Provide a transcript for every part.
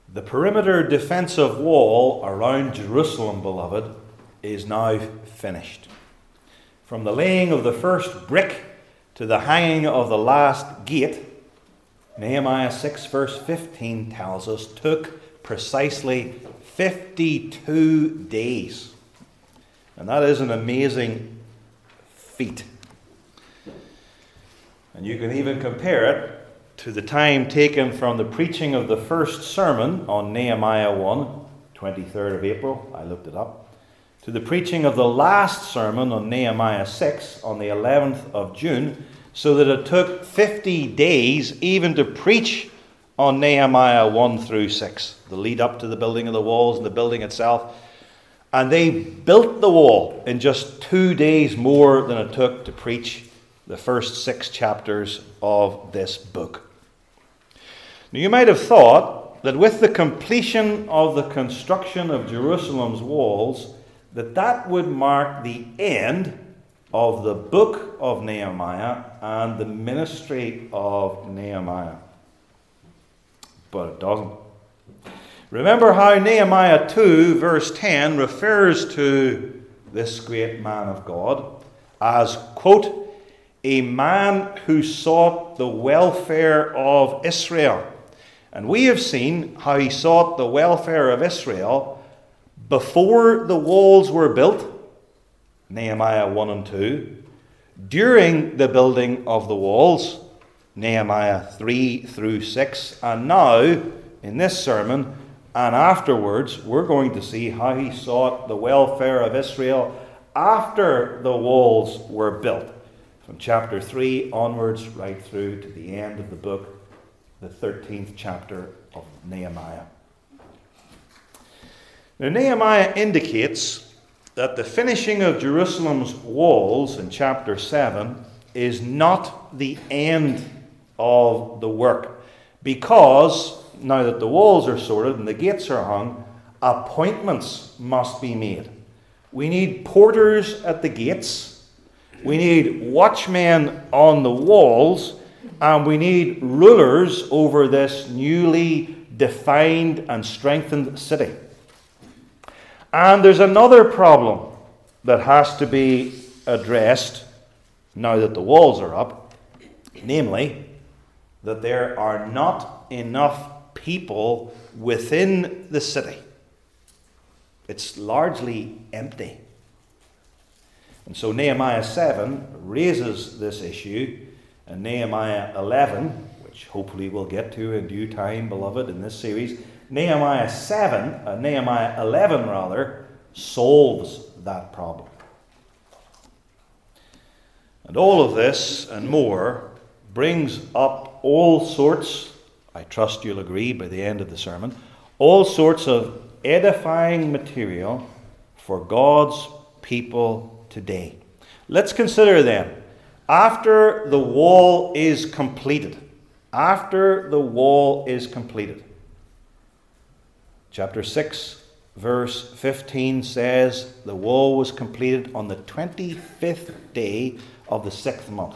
The perimeter defensive wall around Jerusalem, beloved, is now finished. From the laying of the first brick to the hanging of the last gate, Nehemiah 6 verse 15 tells us, took precisely 52 days. And that is an amazing feat. And you can even compare it to the time taken from the preaching of the first sermon on Nehemiah 1, 23rd of April, I looked it up, to the preaching of the last sermon on Nehemiah 6 on the 11th of June, so that it took 50 days even to preach on Nehemiah 1 through 6, the lead up to the building of the walls and the building itself. And they built the wall in just 2 days more than it took to preach the first 6 chapters of this book. Now, you might have thought that with the completion of the construction of Jerusalem's walls, that would mark the end of the book of Nehemiah and the ministry of Nehemiah. But it doesn't. Remember how Nehemiah 2 verse 10 refers to this great man of God as, quote, a man who sought the welfare of Israel. And we have seen how he sought the welfare of Israel before the walls were built, Nehemiah 1 and 2, during the building of the walls, Nehemiah 3 through 6, and now, in this sermon, and afterwards, we're going to see how he sought the welfare of Israel after the walls were built, from chapter 3 onwards, right through to the end of the book, the 13th chapter of Nehemiah. Now, Nehemiah indicates that the finishing of Jerusalem's walls in chapter 7 is not the end of the work, because now that the walls are sorted and the gates are hung, appointments must be made. We need porters at the gates, we need watchmen on the walls, and we need rulers over this newly defined and strengthened city. And there's another problem that has to be addressed now that the walls are up, namely that there are not enough people within the city. It's largely empty. And so Nehemiah 7 raises this issue, and Nehemiah 11, which hopefully we'll get to in due time, beloved, in this series, Nehemiah 11 solves that problem. And all of this and more brings up all sorts, I trust you'll agree by the end of the sermon, all sorts of edifying material for God's people today. Let's consider them. After the wall is completed, chapter 6, verse 15 says the wall was completed on the 25th day of the 6th month.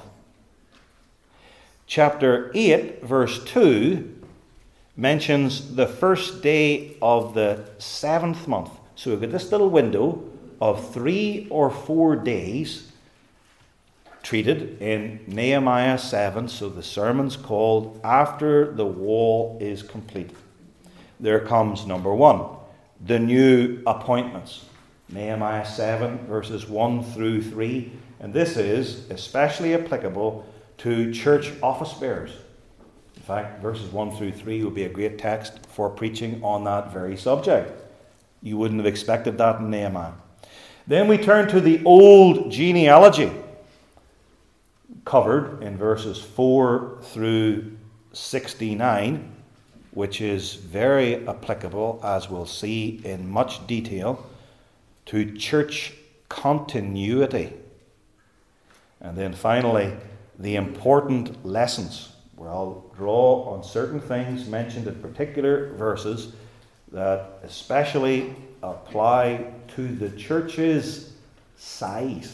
Chapter 8, verse 2 mentions the first day of the 7th month. So we've got this little window of 3 or 4 days treated in Nehemiah 7, so the sermon's called After the Wall is Completed. There comes number 1, the new appointments. Nehemiah 7, verses 1 through 3, and this is especially applicable to church office bearers. In fact, verses 1 through 3 would be a great text for preaching on that very subject. You wouldn't have expected that in Nehemiah. Then we turn to the old genealogy, covered in verses 4 through 69, which is very applicable, as we'll see in much detail, to church continuity. And then finally, the important lessons, where I'll draw on certain things mentioned in particular verses that especially apply to the church's size.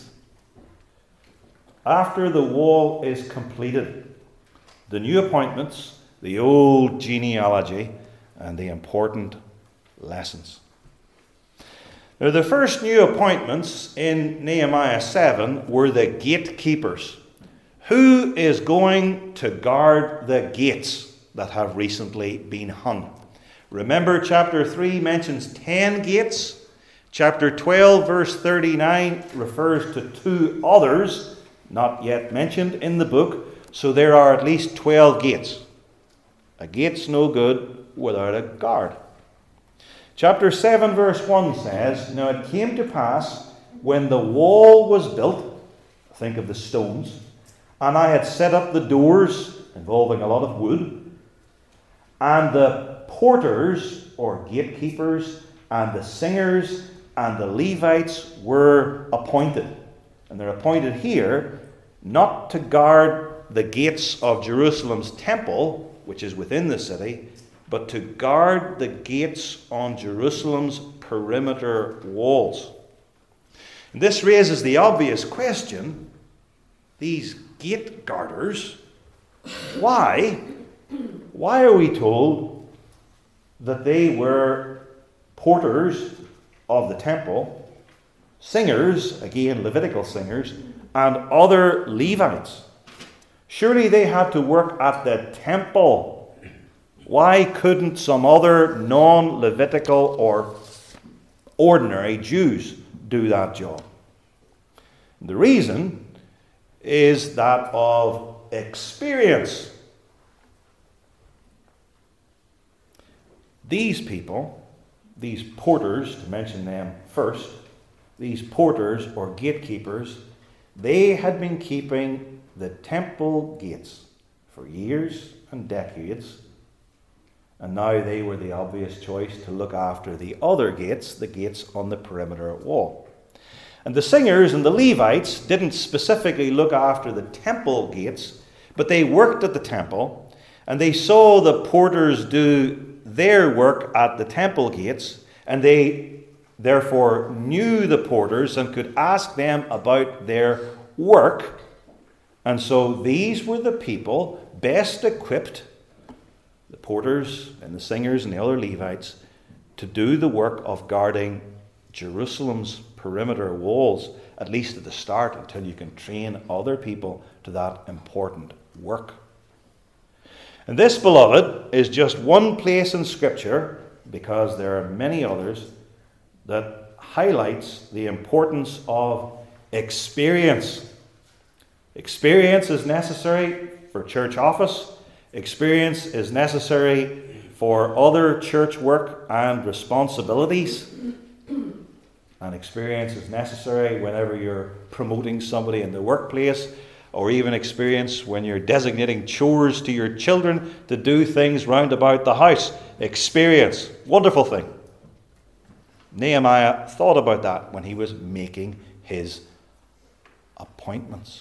After the wall is completed, the new appointments, the old genealogy, and the important lessons. Now, the first new appointments in Nehemiah 7 were the gatekeepers. Who is going to guard the gates that have recently been hung? Remember, chapter 3 mentions 10 gates. Chapter 12, verse 39 refers to 2 others, not yet mentioned in the book. So there are at least 12 gates. A gate's no good without a guard. Chapter 7, verse 1 says, "Now it came to pass, when the wall was built," think of the stones, "and I had set up the doors," involving a lot of wood, "and the porters," or gatekeepers, "and the singers, and the Levites were appointed." And they're appointed here not to guard the gates of Jerusalem's temple, which is within the city, but to guard the gates on Jerusalem's perimeter walls. And this raises the obvious question, these gate guarders, why are we told that they were porters of the temple, singers, again Levitical singers, and other Levites? Surely they had to work at the temple. Why couldn't some other non-Levitical or ordinary Jews do that job? The reason is that of experience. These people, these porters, to mention them first, these porters or gatekeepers, they had been keeping the temple gates for years and decades, and now they were the obvious choice to look after the other gates, the gates on the perimeter wall. And the singers and the Levites didn't specifically look after the temple gates, but they worked at the temple, and they saw the porters do their work at the temple gates, and they therefore knew the porters and could ask them about their work. And so these were the people best equipped, the porters and the singers and the other Levites, to do the work of guarding Jerusalem's perimeter walls, at least at the start, until you can train other people to that important work. And this, beloved, is just one place in Scripture, because there are many others, that highlights the importance of experience. Experience is necessary for church office. Experience is necessary for other church work and responsibilities. And experience is necessary whenever you're promoting somebody in the workplace, or even experience when you're designating chores to your children to do things round about the house. Experience. Wonderful thing. Nehemiah thought about that when he was making his appointments.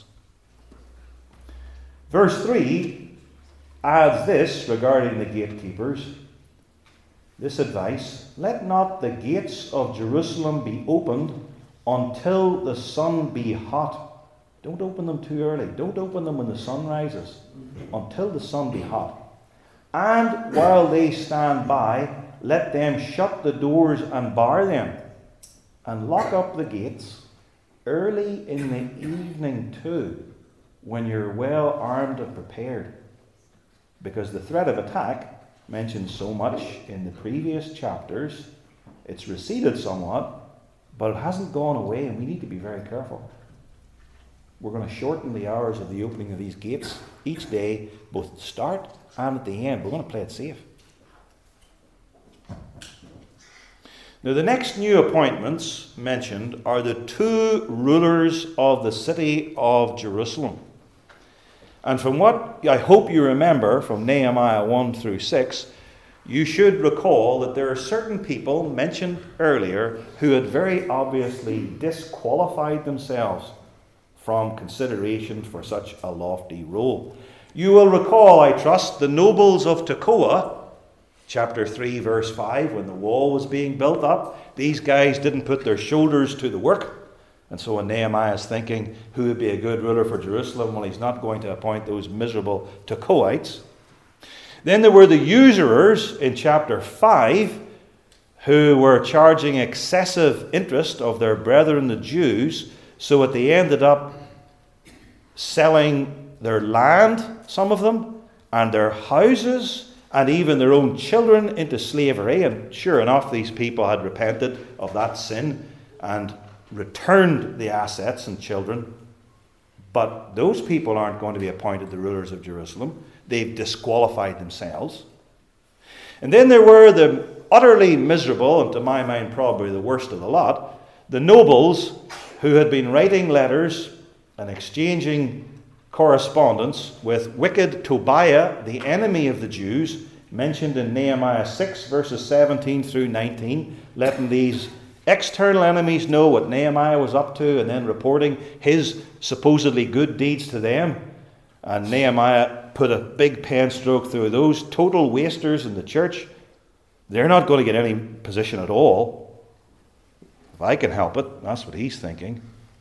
Verse 3 adds this regarding the gatekeepers, this advice: "Let not the gates of Jerusalem be opened until the sun be hot." Don't open them too early. Don't open them when the sun rises. Until the sun be hot. "And while they stand by, let them shut the doors and bar them, and lock up the gates early in the evening too, when you're well armed and prepared." Because the threat of attack, mentioned so much in the previous chapters, it's receded somewhat, but it hasn't gone away, and we need to be very careful. We're going to shorten the hours of the opening of these gates each day, both at the start and at the end. We're going to play it safe. Now, the next new appointments mentioned are the 2 rulers of the city of Jerusalem. And from what I hope you remember from Nehemiah 1 through 6, you should recall that there are certain people mentioned earlier who had very obviously disqualified themselves from consideration for such a lofty role. You will recall, I trust, the nobles of Tekoa, chapter 3, verse 5, when the wall was being built up. These guys didn't put their shoulders to the work. And so when Nehemiah is thinking who would be a good ruler for Jerusalem, well, he's not going to appoint those miserable Tekoites. Then there were the usurers in chapter 5, who were charging excessive interest of their brethren the Jews, so that they ended up selling their land, some of them, and their houses, and even their own children into slavery. And sure enough, these people had repented of that sin and returned the assets and children. But those people aren't going to be appointed the rulers of Jerusalem. They've disqualified themselves. And then there were the utterly miserable, and to my mind probably the worst of the lot, the nobles who had been writing letters and exchanging correspondence with wicked Tobiah, the enemy of the Jews, mentioned in Nehemiah 6, verses 17 through 19, letting these external enemies know what Nehemiah was up to and then reporting his supposedly good deeds to them. And Nehemiah put a big pen stroke through those total wasters in the church. They're not going to get any position at all. If I can help it, that's what he's thinking.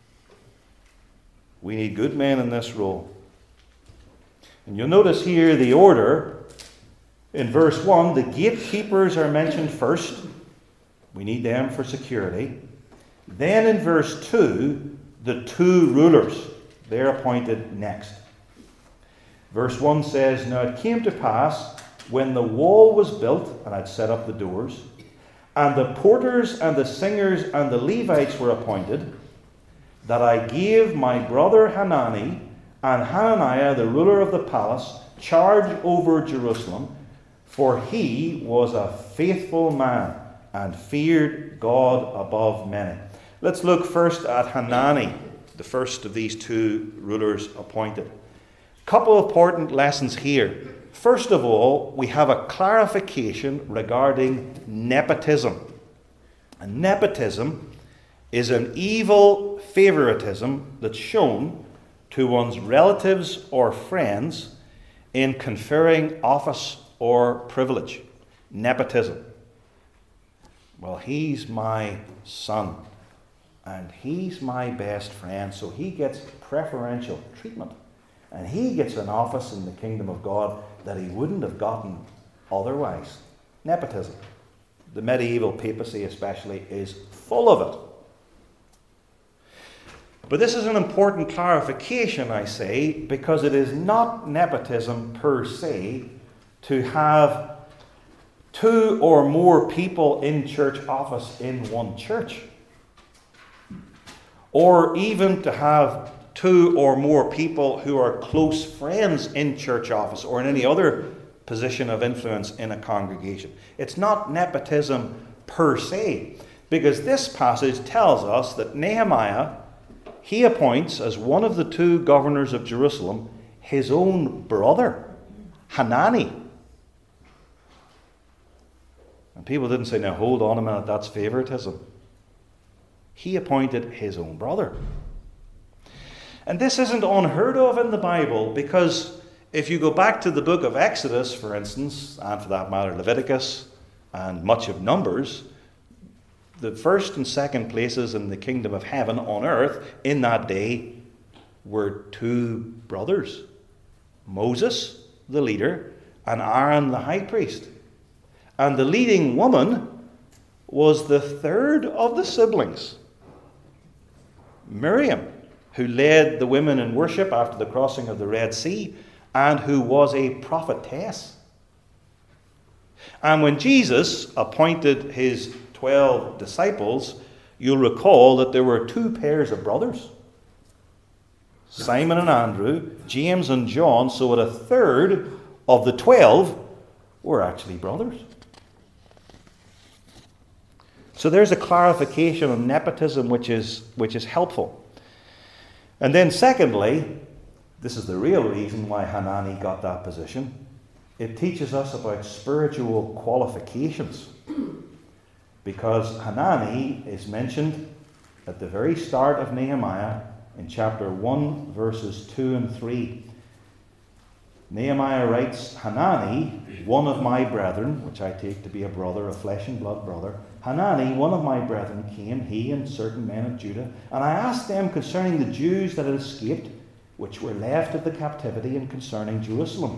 We need good men in this role. And you'll notice here the order. In verse 1, the gatekeepers are mentioned first. We need them for security. Then in verse 2, the two rulers. They're appointed next. Verse 1 says, Now it came to pass, when the wall was built, and I'd set up the doors, and the porters and the singers and the Levites were appointed, that I gave my brother Hanani and Hananiah, the ruler of the palace, charge over Jerusalem, for he was a faithful man and feared God above many. Let's look first at Hanani, the first of these two rulers appointed. Couple of important lessons here. First of all, we have a clarification regarding nepotism. And nepotism is an evil favoritism that's shown to one's relatives or friends in conferring office or privilege. Nepotism. Well, he's my son, and he's my best friend, so he gets preferential treatment. And he gets an office in the kingdom of God that he wouldn't have gotten otherwise. Nepotism. The medieval papacy especially is full of it. But this is an important clarification, I say, because it is not nepotism per se to have two or more people in church office in one church. Or even to have two or more people who are close friends in church office or in any other position of influence in a congregation. It's not nepotism per se, because this passage tells us that Nehemiah, he appoints as one of the two governors of Jerusalem his own brother, Hanani. And people didn't say, now hold on a minute, that's favoritism. He appointed his own brother. And this isn't unheard of in the Bible, because if you go back to the book of Exodus, for instance, and for that matter Leviticus and much of Numbers, the first and second places in the kingdom of heaven on earth in that day were two brothers. Moses, the leader, and Aaron, the high priest. And the leading woman was the third of the siblings, Miriam, who led the women in worship after the crossing of the Red Sea, and who was a prophetess. And when Jesus appointed his 12 disciples, you'll recall that there were two pairs of brothers, Simon and Andrew, James and John, so that a third of the 12 were actually brothers. So there's a clarification of nepotism which is helpful. And then secondly, this is the real reason why Hanani got that position. It teaches us about spiritual qualifications. Because Hanani is mentioned at the very start of Nehemiah in chapter 1, verses 2 and 3. Nehemiah writes, Hanani, one of my brethren, which I take to be a brother, a flesh and blood brother, Hanani, one of my brethren, came, he and certain men of Judah, and I asked them concerning the Jews that had escaped, which were left of the captivity, and concerning Jerusalem.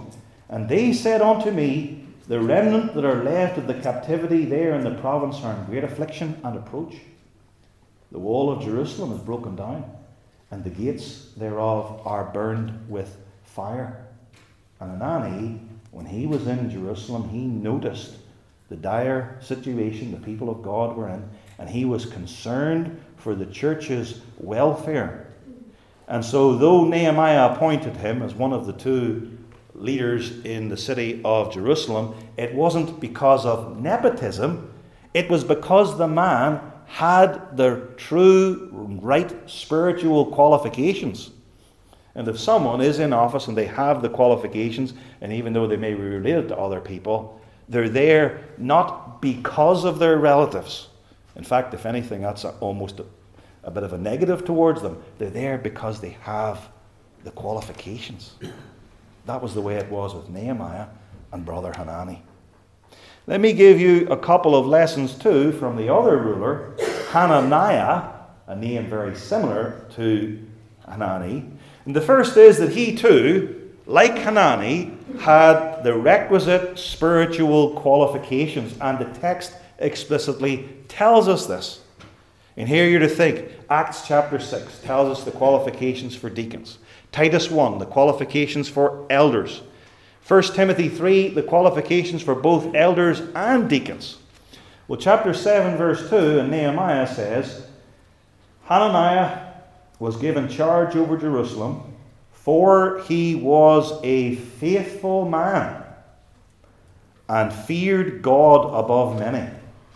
And they said unto me, the remnant that are left of the captivity there in the province are in great affliction and reproach. The wall of Jerusalem is broken down, and the gates thereof are burned with fire. And Hanani, when he was in Jerusalem, he noticed the dire situation the people of God were in, and he was concerned for the church's welfare. And so though Nehemiah appointed him as one of the two leaders in the city of Jerusalem, it wasn't because of nepotism. It was because the man had the true, right spiritual qualifications. And if someone is in office and they have the qualifications, and even though they may be related to other people, they're there not because of their relatives. In fact, if anything, that's almost a bit of a negative towards them. They're there because they have the qualifications. That was the way it was with Nehemiah and Brother Hanani. Let me give you a couple of lessons too from the other ruler, Hananiah, a name very similar to Hanani. And the first is that he too, like Hanani, had the requisite spiritual qualifications, and the text explicitly tells us this. And here you're to think, Acts chapter 6 tells us the qualifications for deacons. Titus 1, the qualifications for elders. 1 Timothy 3, the qualifications for both elders and deacons. Well, chapter 7, verse 2 in Nehemiah says, Hananiah was given charge over Jerusalem, for he was a faithful man and feared God above many.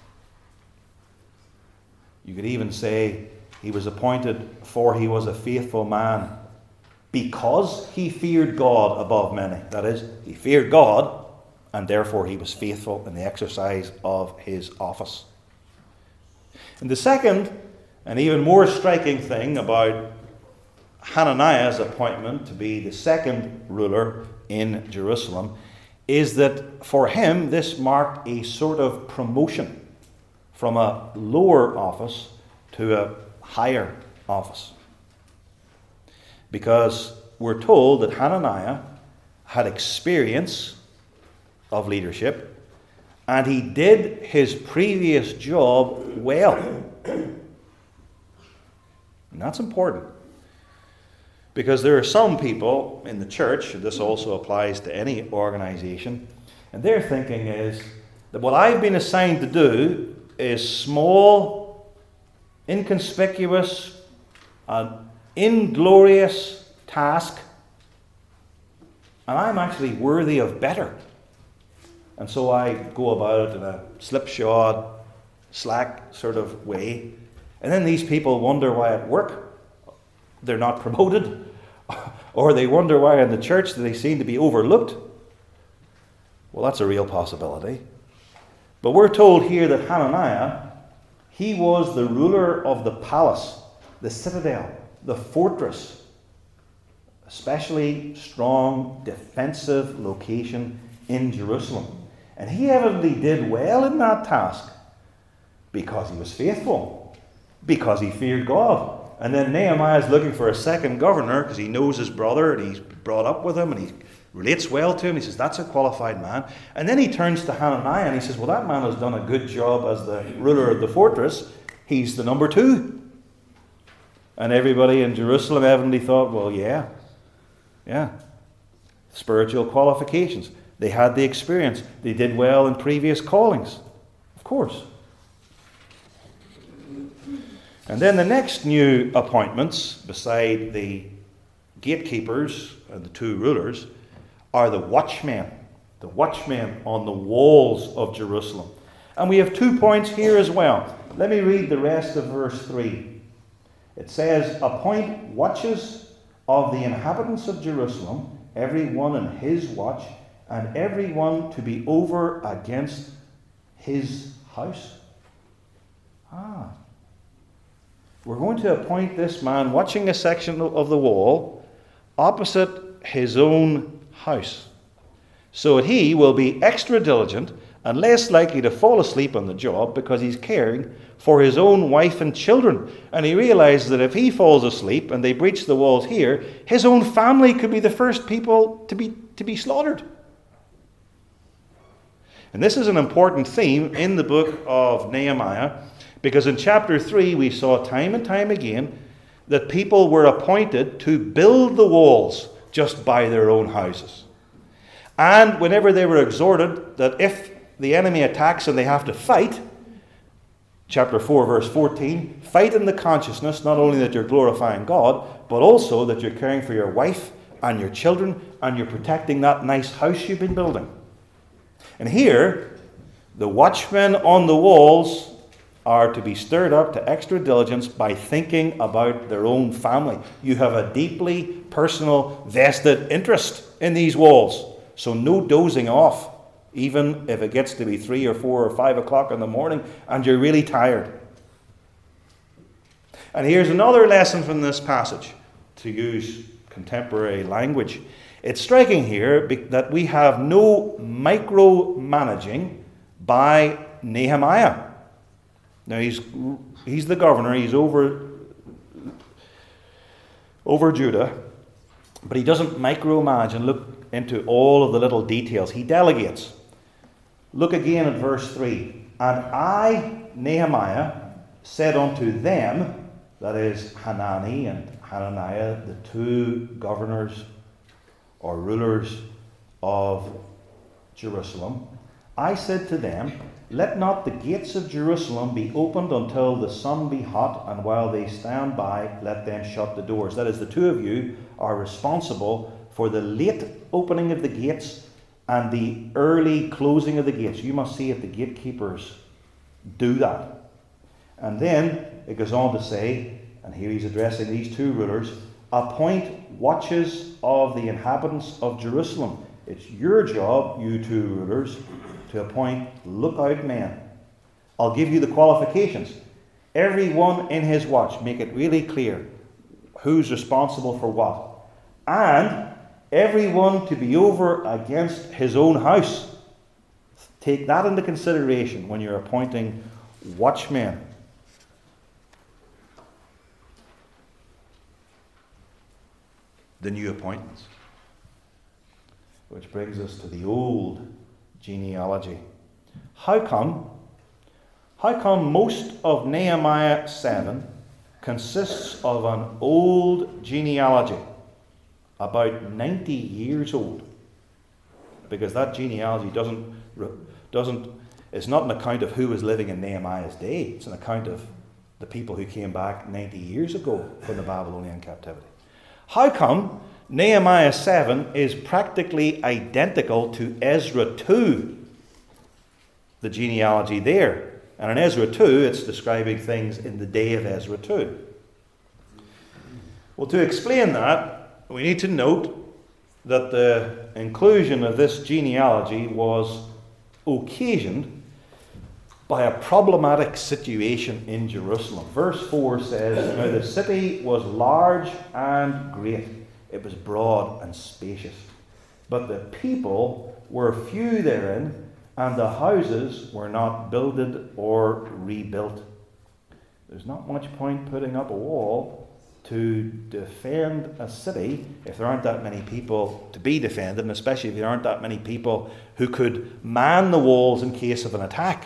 You could even say he was appointed for he was a faithful man because he feared God above many. That is, he feared God, and therefore he was faithful in the exercise of his office. And the second, and even more striking thing about Hananiah's appointment to be the second ruler in Jerusalem is that for him this marked a sort of promotion from a lower office to a higher office. Because we're told that Hananiah had experience of leadership and he did his previous job well. And that's important. Because there are some people in the church, and this also applies to any organization, and their thinking is that what I've been assigned to do is small, inconspicuous, an inglorious task, and I'm actually worthy of better. And so I go about it in a slipshod, slack sort of way. And then these people wonder why at work they're not promoted, or they wonder why in the church they seem to be overlooked. Well, that's a real possibility. But we're told here that Hananiah, he was the ruler of the palace, the citadel, the fortress, especially strong defensive location in Jerusalem. And he evidently did well in that task because he was faithful, because he feared God. And then Nehemiah is looking for a second governor because he knows his brother and he's brought up with him and he relates well to him. He says, that's a qualified man. And then he turns to Hananiah and he says, well, that man has done a good job as the ruler of the fortress. He's the number 2. And everybody in Jerusalem evidently thought, well, yeah. Spiritual qualifications. They had the experience. They did well in previous callings. Of course. And then the next new appointments, beside the gatekeepers and the 2 rulers, are the watchmen on the walls of Jerusalem. And we have 2 points here as well. Let me read the rest of verse 3. It says, appoint watches of the inhabitants of Jerusalem, every one in his watch, and every one to be over against his house. We're going to appoint this man watching a section of the wall opposite his own house, so that he will be extra diligent and less likely to fall asleep on the job because he's caring for his own wife and children. And he realizes that if he falls asleep and they breach the walls here, his own family could be the first people to be slaughtered. And this is an important theme in the book of Nehemiah, because in chapter 3 we saw time and time again that people were appointed to build the walls just by their own houses. And whenever they were exhorted that if the enemy attacks and they have to fight, chapter 4 verse 14, fight in the consciousness not only that you're glorifying God, but also that you're caring for your wife and your children and you're protecting that nice house you've been building. And here, the watchmen on the walls are to be stirred up to extra diligence by thinking about their own family. You have a deeply personal, vested interest in these walls. So no dozing off, even if it gets to be 3 or 4 or 5 o'clock in the morning and you're really tired. And here's another lesson from this passage, to use contemporary language. It's striking here that we have no micromanaging by Nehemiah. Now he's the governor, he's over Judah, but he doesn't micromanage and look into all of the little details. He delegates. Look again at verse 3. And I, Nehemiah, said unto them, that is Hanani and Hananiah, the two governors or rulers of Jerusalem, I said to them, let not the gates of Jerusalem be opened until the sun be hot, and while they stand by, let them shut the doors. That is, the two of you are responsible for the late opening of the gates and the early closing of the gates. You must see if the gatekeepers do that. And then it goes on to say, and here he's addressing these two rulers, appoint watches of the inhabitants of Jerusalem. It's your job, you two rulers, to appoint lookout men. I'll give you the qualifications. Everyone in his watch, make it really clear who's responsible for what. And everyone to be over against his own house. Take that into consideration when you're appointing watchmen. The new appointments. Which brings us to the old genealogy. How come most of Nehemiah 7 consists of an old genealogy, about 90 years old? Because that genealogy it's not an account of who was living in Nehemiah's day. It's an account of the people who came back 90 years ago from the Babylonian captivity. How come Nehemiah 7 is practically identical to Ezra 2, the genealogy there? And in Ezra 2, it's describing things in the day of Ezra 2. Well, to explain that, we need to note that the inclusion of this genealogy was occasioned by a problematic situation in Jerusalem. Verse 4 says, now the city was large and great. It was broad and spacious. But the people were few therein, and the houses were not builded or rebuilt. There's not much point putting up a wall to defend a city if there aren't that many people to be defended, and especially if there aren't that many people who could man the walls in case of an attack.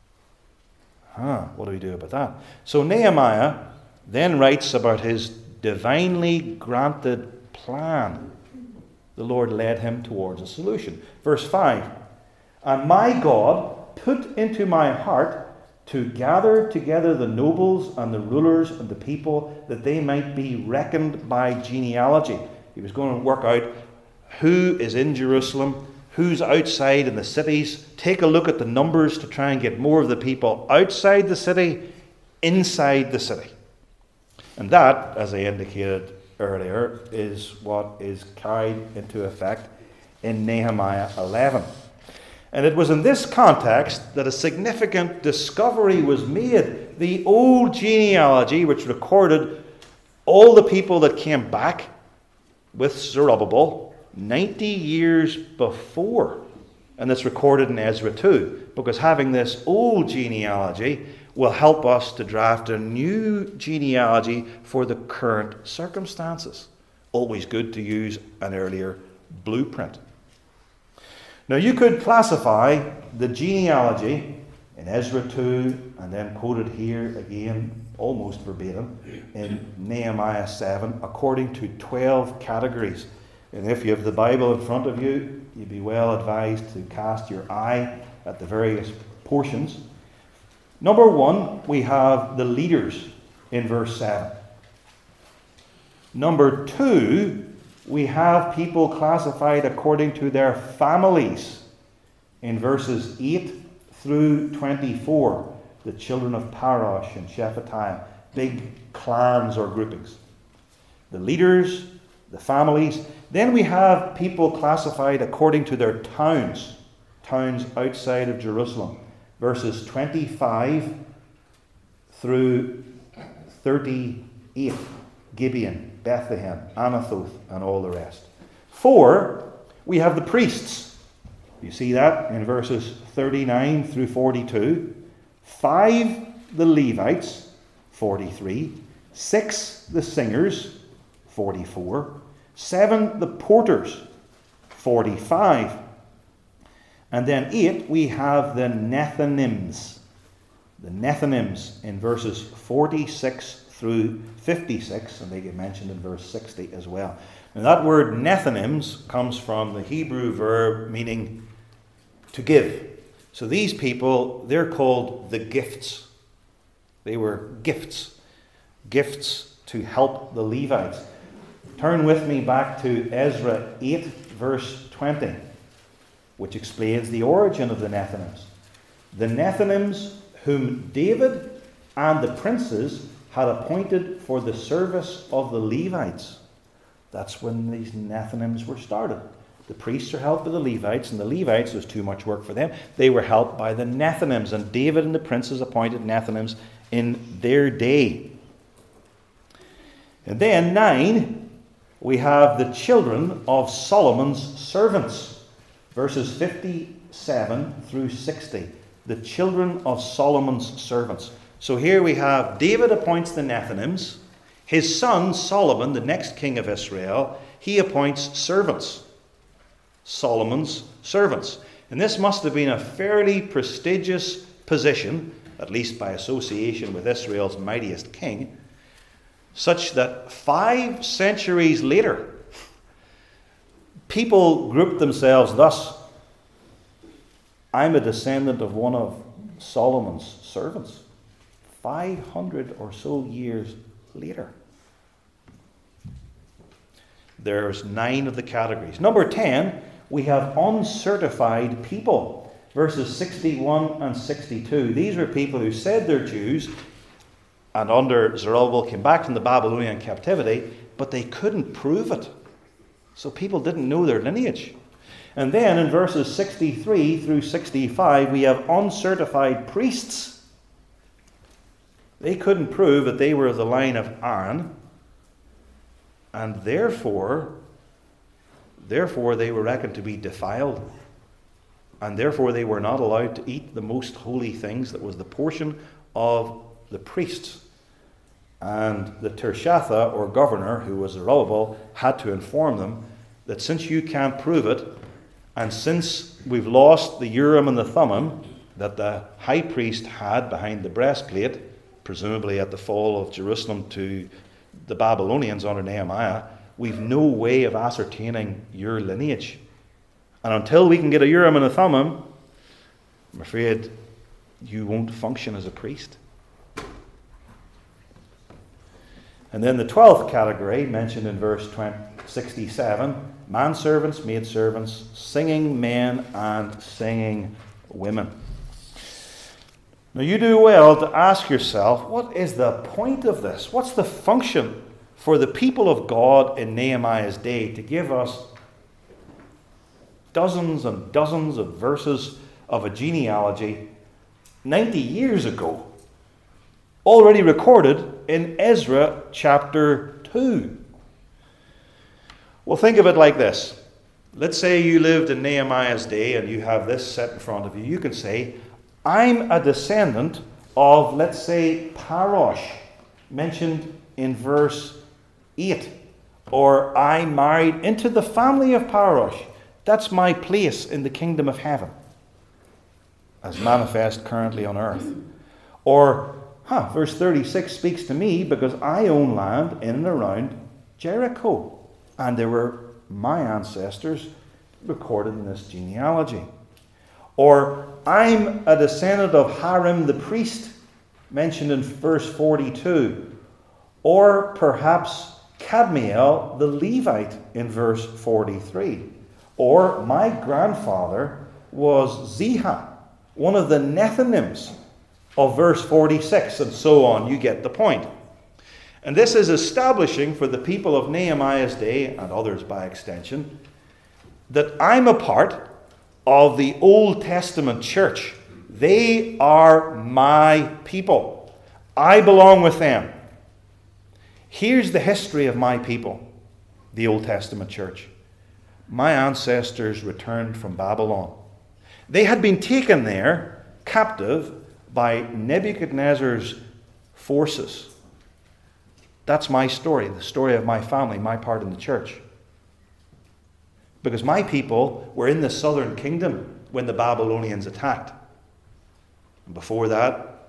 What do we do about that? So Nehemiah then writes about his divinely granted plan. The Lord led him towards a solution. Verse 5, and my God put into my heart to gather together the nobles and the rulers and the people, that they might be reckoned by genealogy. He was going to work out who is in Jerusalem, who's outside in the cities. Take a look at the numbers to try and get more of the people outside the city, inside the city. And that, as I indicated earlier, is what is carried into effect in Nehemiah 11. And it was in this context that a significant discovery was made. The old genealogy, which recorded all the people that came back with Zerubbabel 90 years before. And it's recorded in Ezra 2. Because having this old genealogy will help us to draft a new genealogy for the current circumstances. Always good to use an earlier blueprint. Now you could classify the genealogy in Ezra 2 and then quoted here again, almost verbatim, in Nehemiah 7 according to 12 categories. And if you have the Bible in front of you, you'd be well advised to cast your eye at the various portions. Number 1, we have the leaders in verse 7. Number 2, we have people classified according to their families in verses 8 through 24. The children of Parosh and Shephatiah, big clans or groupings. The leaders, the families. Then we have people classified according to their towns outside of Jerusalem. Verses 25 through 38. Gibeon, Bethlehem, Anathoth, and all the rest. 4, we have the priests. You see that in verses 39 through 42. 5, the Levites, 43. 6, the singers, 44. 7, the porters, 45. And then 8, we have the Nethinims. The Nethinims in verses 46 through 56, and they get mentioned in verse 60 as well. And that word Nethinims comes from the Hebrew verb meaning to give. So these people, they're called the gifts. They were gifts to help the Levites. Turn with me back to Ezra 8, verse 20, which explains the origin of the Nethinims. The Nethinims whom David and the princes had appointed for the service of the Levites. That's when these Nethinims were started. The priests are helped by the Levites, and the Levites, was too much work for them. They were helped by the Nethinims, and David and the princes appointed Nethinims in their day. And then 9, we have the children of Solomon's servants. Verses 57 through 60. The children of Solomon's servants. So here we have David appoints the Nethinims. His son Solomon, the next king of Israel, he appoints servants. Solomon's servants. And this must have been a fairly prestigious position, at least by association with Israel's mightiest king, such that 5 centuries later, people grouped themselves thus: I'm a descendant of one of Solomon's servants. 500 or so years later. There's 9 of the categories. Number 10, we have uncertified people. Verses 61 and 62. These were people who said they're Jews and under Zerubbabel came back from the Babylonian captivity, but they couldn't prove it. So people didn't know their lineage. And then in verses 63 through 65, we have uncertified priests. They couldn't prove that they were of the line of Aaron, and therefore they were reckoned to be defiled, and therefore they were not allowed to eat the most holy things that was the portion of the priests. And the Tirshatha, or governor, who was Zerubbabel, had to inform them that since you can't prove it, and since we've lost the Urim and the Thummim that the high priest had behind the breastplate, presumably at the fall of Jerusalem to the Babylonians under Nehemiah, we've no way of ascertaining your lineage. And until we can get a Urim and a Thummim, I'm afraid you won't function as a priest. And then the 12th category, mentioned in verse 67, manservants, maidservants, singing men and singing women. Now you do well to ask yourself, what is the point of this? What's the function for the people of God in Nehemiah's day to give us dozens and dozens of verses of a genealogy 90 years ago, already recorded in Ezra chapter 2? Well, think of it like this. Let's say you lived in Nehemiah's day and you have this set in front of you. You can say, I'm a descendant of, let's say, Parosh, mentioned in verse 8. Or I married into the family of Parosh. That's my place in the kingdom of heaven, as manifest currently on earth. Or, verse 36 speaks to me because I own land in and around Jericho. And there were my ancestors recorded in this genealogy. Or, I'm a descendant of Harim the priest, mentioned in verse 42. Or perhaps Kadmiel the Levite in verse 43. Or my grandfather was Ziha, one of the Nethinims of verse 46, and so on. You get the point. And this is establishing for the people of Nehemiah's day, and others by extension, that I'm a part of the Old Testament church. They are my people. I belong with them. Here's the history of my people, the Old Testament church. My ancestors returned from Babylon. They had been taken there captive by Nebuchadnezzar's forces. That's my story, the story of my family, my part in the church. Because my people were in the southern kingdom when the Babylonians attacked. And before that,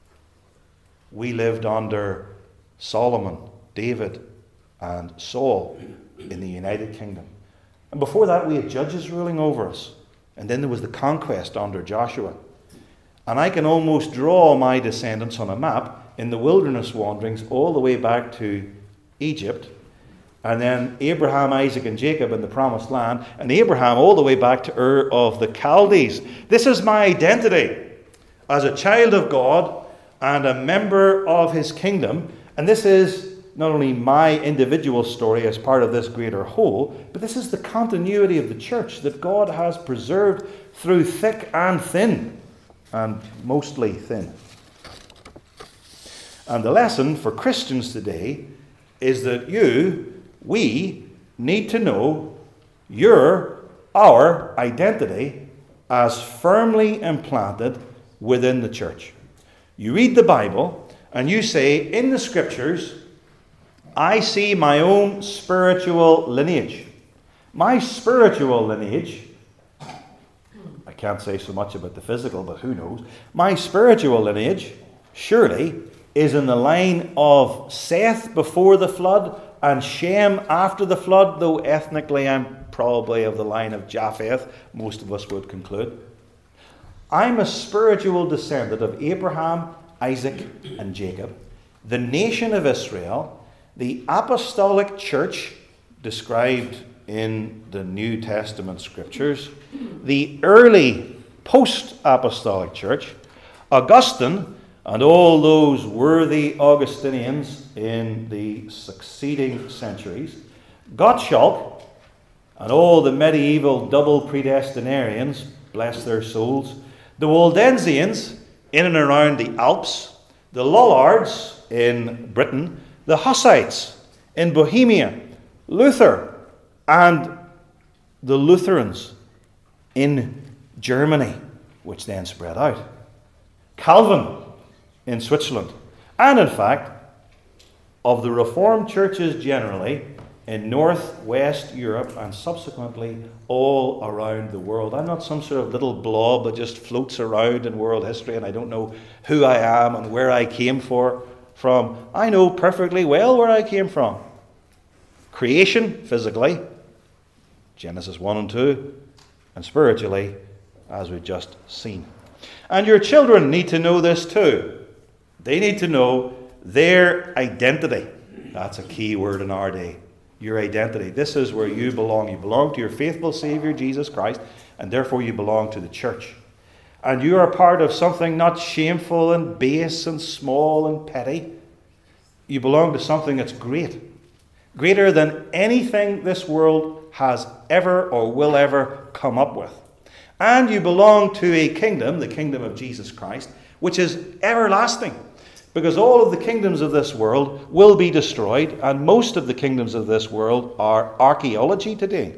we lived under Solomon, David, and Saul in the United Kingdom. And before that, we had judges ruling over us. And then there was the conquest under Joshua. And I can almost draw my descendants on a map in the wilderness wanderings all the way back to Egypt. And then Abraham, Isaac, and Jacob in the promised land. And Abraham all the way back to Ur of the Chaldees. This is my identity as a child of God and a member of his kingdom. And this is not only my individual story as part of this greater whole, but this is the continuity of the church that God has preserved through thick and thin, and mostly thin. And the lesson for Christians today is that we need to know our identity as firmly implanted within the church. You read the Bible and you say, in the scriptures, I see my own spiritual lineage. My spiritual lineage, I can't say so much about the physical, but who knows? My spiritual lineage, surely, is in the line of Seth before the flood and Shem after the flood, though ethnically I'm probably of the line of Japheth, most of us would conclude. I'm a spiritual descendant of Abraham, Isaac, and Jacob, the nation of Israel, the apostolic church described in the New Testament scriptures, the early post-apostolic church, Augustine, and all those worthy Augustinians in the succeeding centuries, Gottschalk, and all the medieval double predestinarians, bless their souls, the Waldensians in and around the Alps, the Lollards in Britain, the Hussites in Bohemia, Luther, and the Lutherans in Germany, which then spread out, Calvin in Switzerland, and in fact, of the Reformed churches generally in northwest Europe and subsequently all around the world. I'm not some sort of little blob that just floats around in world history and I don't know who I am and where I came from. I know perfectly well where I came from. Creation, physically, Genesis 1 and 2, and spiritually, as we've just seen. And your children need to know this too. They need to know their identity. That's a key word in our day. Your identity. This is where you belong. You belong to your faithful Savior, Jesus Christ, and therefore you belong to the church. And you are part of something not shameful and base and small and petty. You belong to something that's great. Greater than anything this world has ever or will ever come up with. And you belong to a kingdom, the kingdom of Jesus Christ, which is everlasting. Because all of the kingdoms of this world will be destroyed, and most of the kingdoms of this world are archaeology today.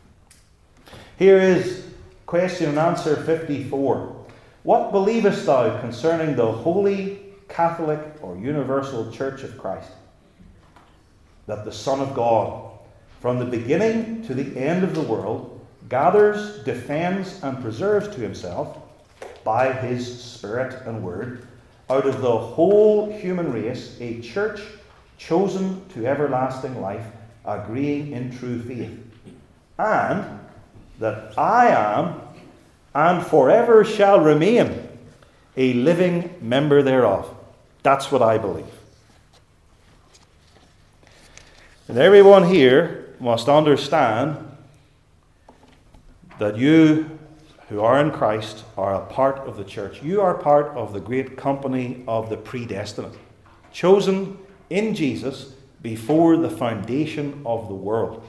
Here is question and answer 54. What believest thou concerning the Holy Catholic or Universal Church of Christ? That the Son of God, from the beginning to the end of the world, gathers, defends, and preserves to himself, by his Spirit and Word, out of the whole human race, a church chosen to everlasting life, agreeing in true faith. And that I am, and forever shall remain, a living member thereof. That's what I believe. And everyone here must understand that you who are in Christ are a part of the church. You are part of the great company of the predestinate, chosen in Jesus before the foundation of the world.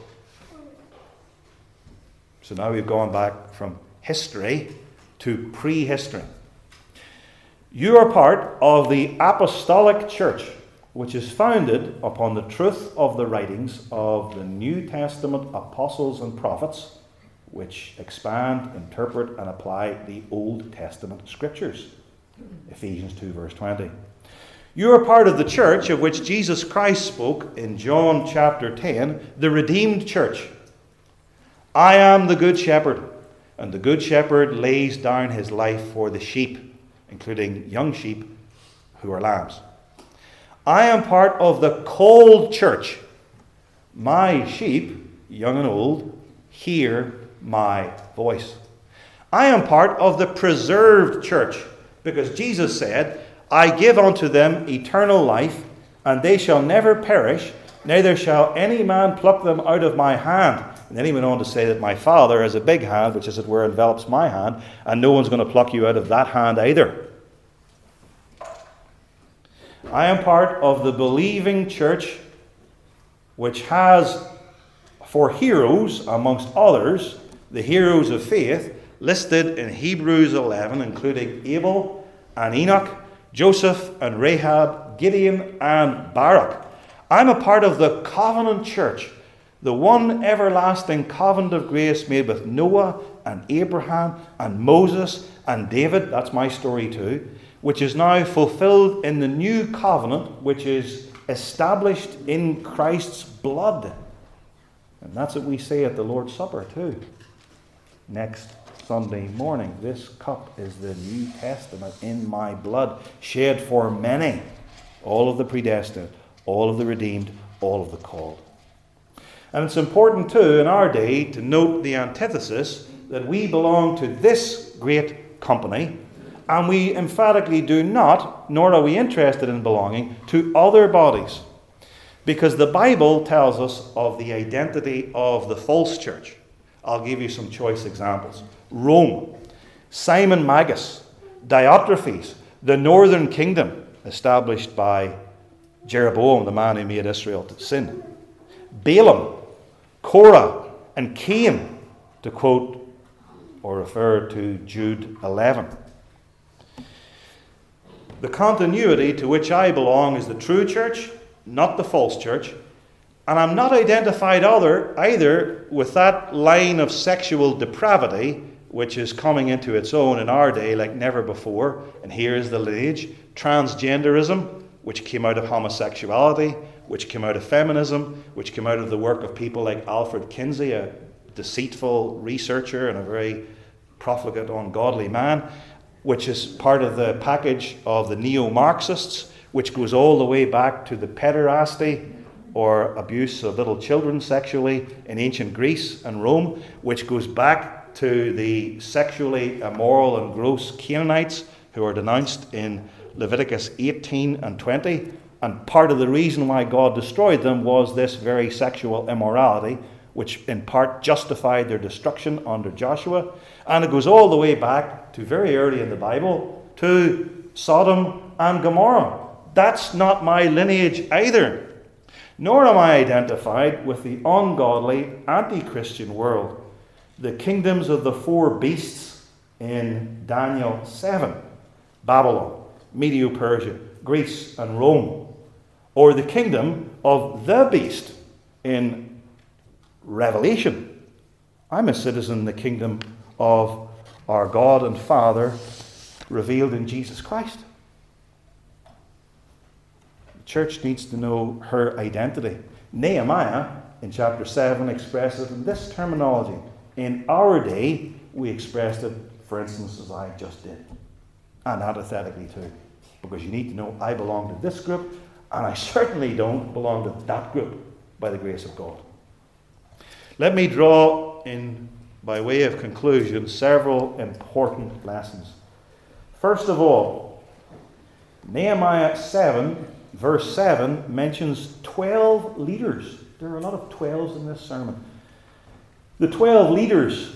So now we've gone back from history to prehistory. You are part of the apostolic church, which is founded upon the truth of the writings of the New Testament apostles and prophets, which expand, interpret, and apply the Old Testament scriptures. Ephesians 2 verse 20. You are part of the church of which Jesus Christ spoke in John chapter 10, the redeemed church. I am the good shepherd, and the good shepherd lays down his life for the sheep, including young sheep who are lambs. I am part of the called church. My sheep, young and old, hear my voice. I am part of the preserved church, because Jesus said, I give unto them eternal life, and they shall never perish, neither shall any man pluck them out of my hand. And then he went on to say that my Father has a big hand, which as it were envelops my hand, and no one's going to pluck you out of that hand either. I am part of the believing church, which has for heroes, amongst others, the heroes of faith, listed in Hebrews 11, including Abel and Enoch, Joseph and Rahab, Gideon and Barak. I'm a part of the covenant church, the one everlasting covenant of grace made with Noah and Abraham and Moses and David. That's my story too, which is now fulfilled in the new covenant, which is established in Christ's blood. And that's what we say at the Lord's Supper too. Next Sunday morning, this cup is the New Testament in my blood, shed for many, all of the predestined, all of the redeemed, all of the called. And it's important too in our day to note the antithesis that we belong to this great company, and we emphatically do not, nor are we interested in belonging to other bodies. Because the Bible tells us of the identity of the false church. I'll give you some choice examples. Rome, Simon Magus, Diotrephes, the northern kingdom established by Jeroboam, the man who made Israel to sin. Balaam, Korah, and Cain, to quote or refer to Jude 11. The continuity to which I belong is the true church, not the false church. And I'm not identified either with that line of sexual depravity which is coming into its own in our day like never before. And here is the lineage. Transgenderism, which came out of homosexuality, which came out of feminism, which came out of the work of people like Alfred Kinsey, a deceitful researcher and a very profligate, ungodly man, which is part of the package of the neo-Marxists, which goes all the way back to the pederasty or abuse of little children sexually in ancient Greece and Rome, which goes back to the sexually immoral and gross Canaanites who are denounced in Leviticus 18 and 20. And part of the reason why God destroyed them was this very sexual immorality, which in part justified their destruction under Joshua. And it goes all the way back to very early in the Bible to Sodom and Gomorrah. That's not my lineage either. Nor am I identified with the ungodly, anti-Christian world, the kingdoms of the four beasts in Daniel 7, Babylon, Medo-Persia, Greece, and Rome, or the kingdom of the beast in Revelation. I'm a citizen in the kingdom of our God and Father revealed in Jesus Christ. Church needs to know her identity. Nehemiah, in chapter 7, expresses it in this terminology. In our day, we expressed it, for instance, as I just did, and antithetically too. Because you need to know I belong to this group, and I certainly don't belong to that group by the grace of God. Let me draw in, by way of conclusion, several important lessons. First of all, Nehemiah 7, verse 7 mentions 12 leaders. There are a lot of 12s in this sermon. The 12 leaders: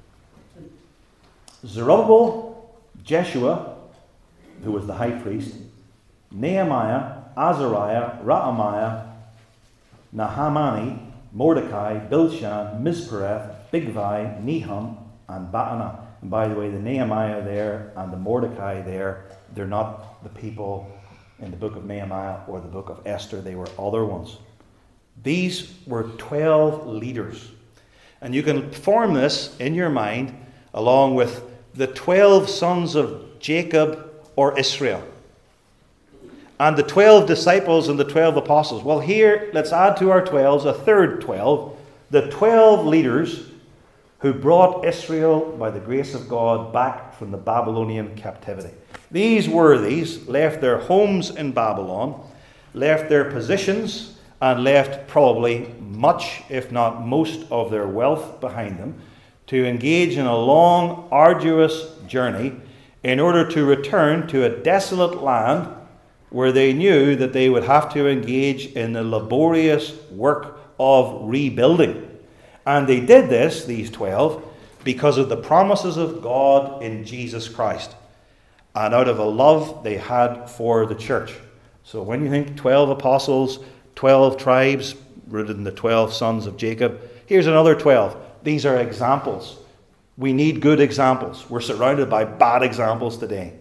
Zerubbabel, Jeshua, who was the high priest, Nehemiah, Azariah, Raamiah, Nahamani, Mordecai, Bilshan, Mizpereth, Bigvai, Nehum, and Baanah. And by the way, the Nehemiah there and the Mordecai there, they're not the people in the book of Nehemiah or the book of Esther. They were other ones. These were 12 leaders. And you can form this in your mind along with the 12 sons of Jacob or Israel, and the 12 disciples and the 12 apostles. Well, here, let's add to our 12s a third 12, the 12 leaders who brought Israel, by the grace of God, back from the Babylonian captivity. These worthies left their homes in Babylon, left their positions, and left probably much, if not most, of their wealth behind them to engage in a long, arduous journey in order to return to a desolate land where they knew that they would have to engage in the laborious work of rebuilding. And they did this, these 12, because of the promises of God in Jesus Christ, and out of a love they had for the church. So when you think 12 apostles, 12 tribes, rooted in the 12 sons of Jacob, here's another 12. These are examples. We need good examples. We're surrounded by bad examples today.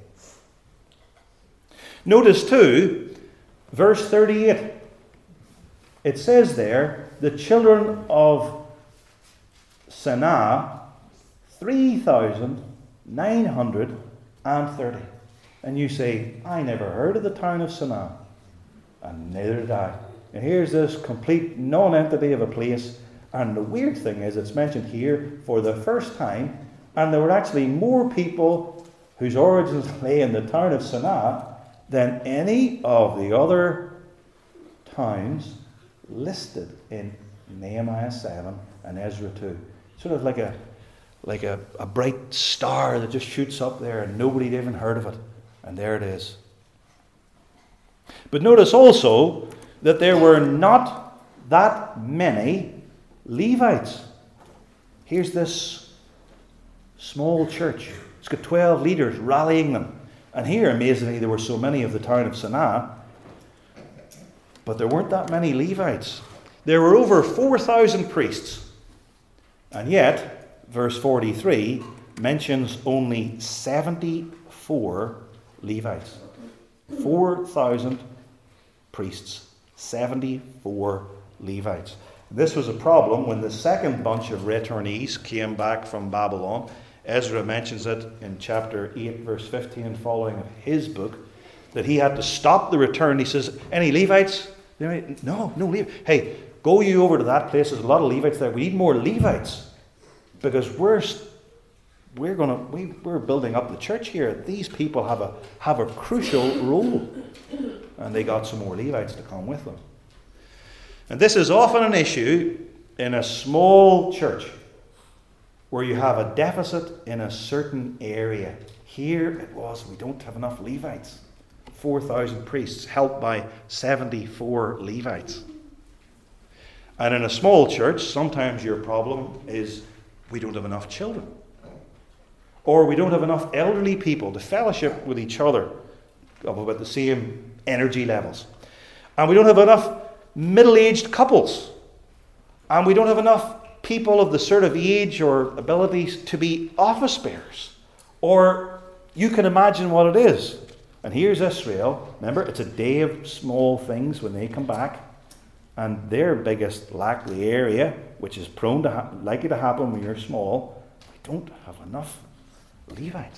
Notice too, verse 38. It says there, the children of Sanaa, 3,930. And you say, I never heard of the town of Sanaa. And neither did I. And here's this complete non-entity of a place. And the weird thing is, it's mentioned here for the first time. And there were actually more people whose origins lay in the town of Sanaa than any of the other towns listed in Nehemiah 7 and Ezra 2. Sort of like a bright star that just shoots up there and nobody'd even heard of it. And there it is. But notice also that there were not that many Levites. Here's this small church. It's got 12 leaders rallying them. And here, amazingly, there were so many of the town of Sanaa. But there weren't that many Levites. There were over 4,000 priests. And yet, verse 43 mentions only 74 Levites. 4,000 priests. 74 Levites. This was a problem when the second bunch of returnees came back from Babylon. Ezra mentions it in chapter 8, verse 15 and following of his book, that he had to stop the return. He says, any Levites? No Levites. Hey, go you over to that place. There's a lot of Levites there. We need more Levites because we're building up the church here. These people have a crucial role. And they got some more Levites to come with them. And this is often an issue in a small church where you have a deficit in a certain area. Here it was, we don't have enough Levites. 4,000 priests helped by 74 Levites. And in a small church, sometimes your problem is we don't have enough children. Or we don't have enough elderly people to fellowship with each other of about the same energy levels. And we don't have enough middle-aged couples. And we don't have enough people of the sort of age or abilities to be office bearers. Or you can imagine what it is. And here's Israel. Remember, it's a day of small things when they come back. And their biggest lack, the area, which is prone to likely to happen when you're small, we don't have enough Levites.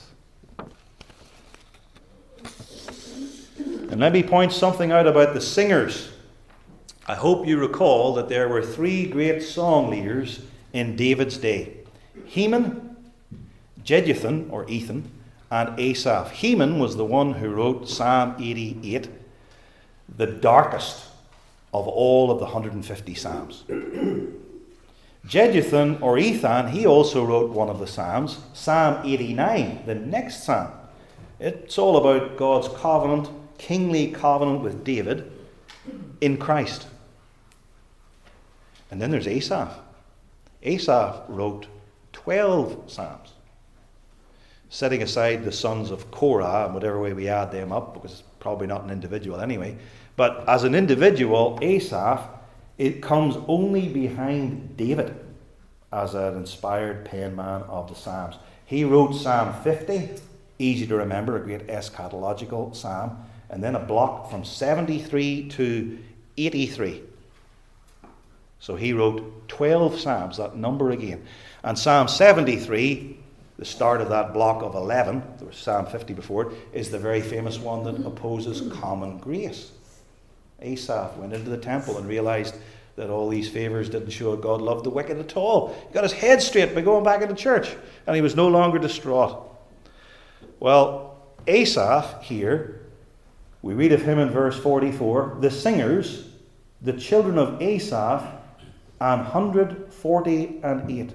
And let me point something out about the singers. I hope you recall that there were three great song leaders in David's day. Heman, Jeduthun, or Ethan, and Asaph. Heman was the one who wrote Psalm 88, the darkest of all of the 150 Psalms. Jeduthun, or Ethan, he also wrote one of the Psalms, Psalm 89, the next Psalm. It's all about God's covenant, kingly covenant with David in Christ. And then there's Asaph. Asaph wrote 12 Psalms, setting aside the sons of Korah and whatever way we add them up, because it's probably not an individual anyway. But as an individual, Asaph, it comes only behind David as an inspired penman of the Psalms. He wrote Psalm 50, easy to remember, a great eschatological psalm, and then a block from 73 to 83. So he wrote 12 Psalms, that number again. And Psalm 73, the start of that block of 11, there was Psalm 50 before it, is the very famous one that opposes common grace. Asaph went into the temple and realized that all these favors didn't show God loved the wicked at all. He got his head straight by going back into church, and he was no longer distraught. Well, Asaph here, we read of him in verse 44, the singers, the children of Asaph, 148.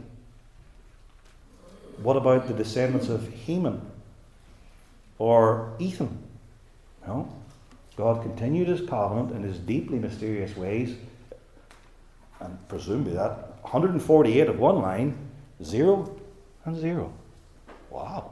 What about the descendants of Heman or Ethan? No. God continued his covenant in his deeply mysterious ways, and presumably that 148 of one line, 0 and 0. Wow.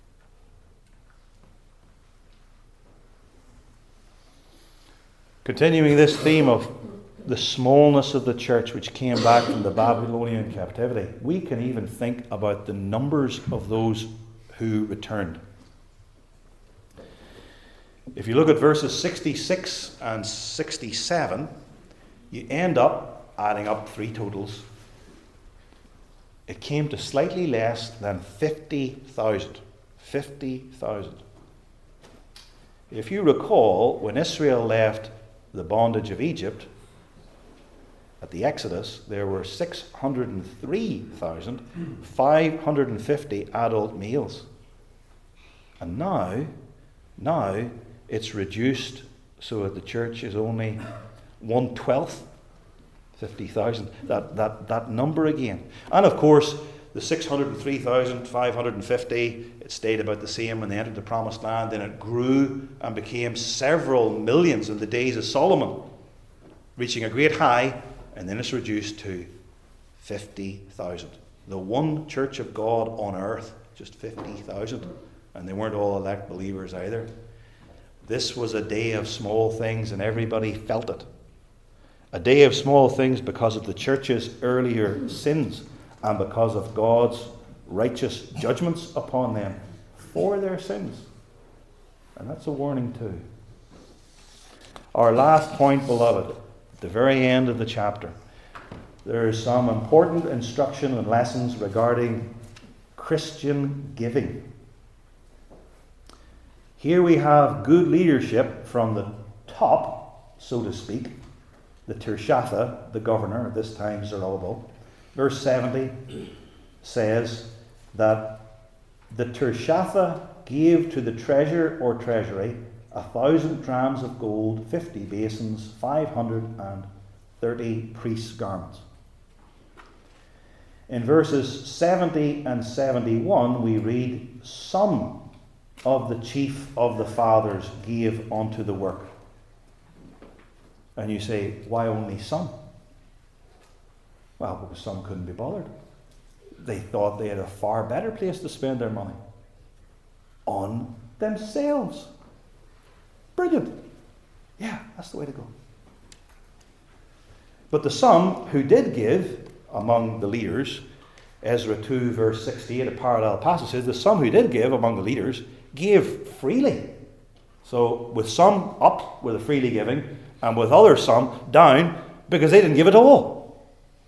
Continuing this theme of the smallness of the church which came back from the Babylonian captivity, we can even think about the numbers of those who returned. If you look at verses 66 and 67, you end up adding up three totals. It came to slightly less than 50,000. 50,000. If you recall, when Israel left the bondage of Egypt, at the Exodus, there were 603,550 adult males. And now it's reduced so that the church is only 1/12, 50,000. That number again. And of course, the 603,550, it stayed about the same when they entered the Promised Land. Then it grew and became several millions in the days of Solomon, reaching a great high. And then it's reduced to 50,000. The one church of God on earth, just 50,000. And they weren't all elect believers either. This was a day of small things, and everybody felt it. A day of small things because of the church's earlier sins and because of God's righteous judgments upon them for their sins. And that's a warning too. Our last point, beloved, the very end of the chapter, there is some important instruction and lessons regarding Christian giving. Here we have good leadership from the top, so to speak, the Tirshatha, the governor, at this time Zerubbabel. Verse 70 says that the Tirshatha gave to the treasure or treasury 1,000 drams of gold, 50 basins, 530 priests' garments. In verses 70 and 71, we read, some of the chief of the fathers gave unto the work. And you say, why only some? Well, because some couldn't be bothered. They thought they had a far better place to spend their money. On themselves. Brilliant. Yeah, that's the way to go. But the some who did give among the leaders, Ezra 2 verse 68, a parallel passage says, the some who did give among the leaders gave freely. So with some up with the freely giving, and with others some down because they didn't give it all.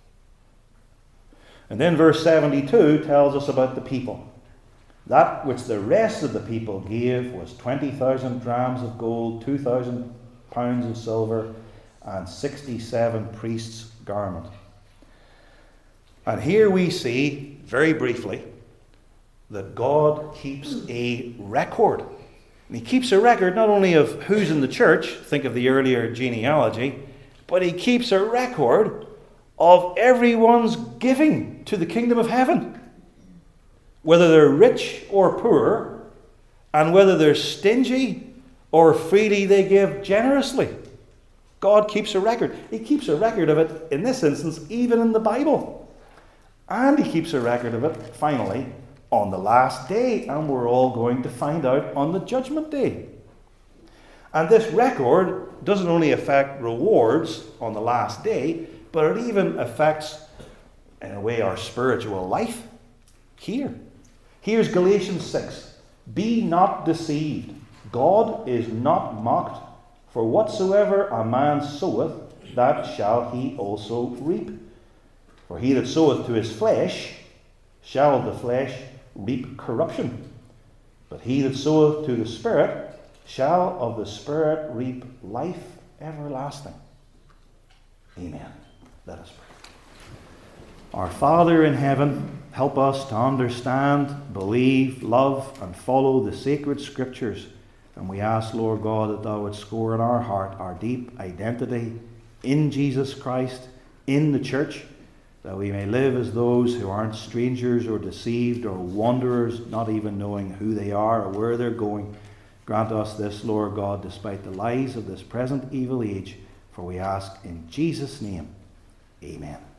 And then verse 72 tells us about the people. That which the rest of the people gave was 20,000 drams of gold, 2,000 pounds of silver, and 67 priests' garments. And here we see, very briefly, that God keeps a record. And he keeps a record not only of who's in the church, think of the earlier genealogy, but he keeps a record of everyone's giving to the kingdom of heaven. Whether they're rich or poor, and whether they're stingy or freely they give generously. God keeps a record. He keeps a record of it, in this instance, even in the Bible. And he keeps a record of it, finally, on the last day. And we're all going to find out on the judgment day. And this record doesn't only affect rewards on the last day, but it even affects, in a way, our spiritual life here. Here's Galatians 6. Be not deceived. God is not mocked. For whatsoever a man soweth, that shall he also reap. For he that soweth to his flesh shall of the flesh reap corruption. But he that soweth to the Spirit shall of the Spirit reap life everlasting. Amen. Let us pray. Our Father in heaven, help us to understand, believe, love, and follow the sacred Scriptures. And we ask, Lord God, that thou would score in our heart our deep identity in Jesus Christ, in the church, that we may live as those who aren't strangers or deceived or wanderers, not even knowing who they are or where they're going. Grant us this, Lord God, despite the lies of this present evil age, for we ask in Jesus' name. Amen.